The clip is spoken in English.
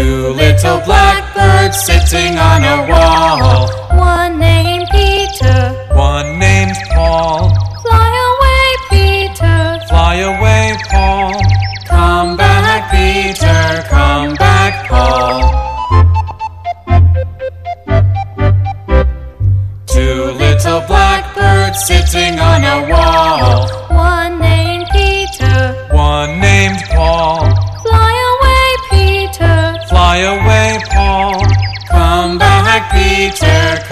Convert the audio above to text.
Two little blackbirds sitting on a wall. One named Peter, One named Paul. fly away, Peter. Fly away, Paul. Come back, Peter. Come back, Paul. Two little blackbirds sitting on a wall. One named Peter, One named Paul. fly away, Peter. Fly away, Paul. Come back, Peter.